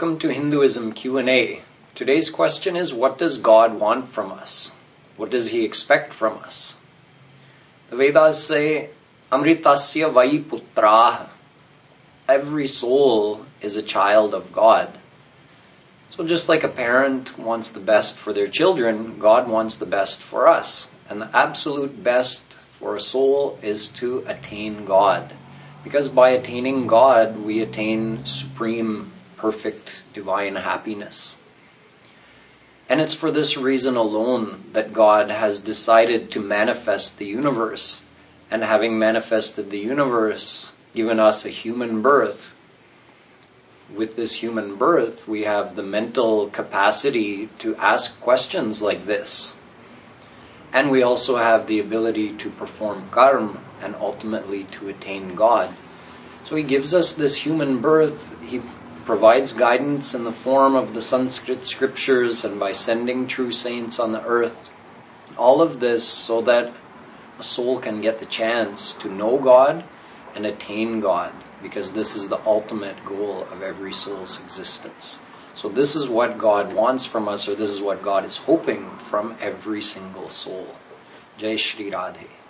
welcome to Hinduism Q&A. Today's question is, what does God want from us? What does He expect from us? The Vedas say, Amritasya vai putraha. Every soul is a child of God. So just like a parent wants the best for their children, God wants the best for us. And the absolute best for a soul is to attain God. Because by attaining God, we attain supreme, perfect, divine happiness. And it's for this reason alone that God has decided to manifest the universe. And having manifested the universe, given us a human birth. With this human birth, we have the mental capacity to ask questions like this. And we also have the ability to perform karma and ultimately to attain God. So He gives us this human birth. He provides guidance in the form of the Sanskrit scriptures and by sending true saints on the earth. All of this so that a soul can get the chance to know God and attain God, because this is the ultimate goal of every soul's existence. So this is what God wants from us, or this is what God is hoping from every single soul. Jai Shri Radhe.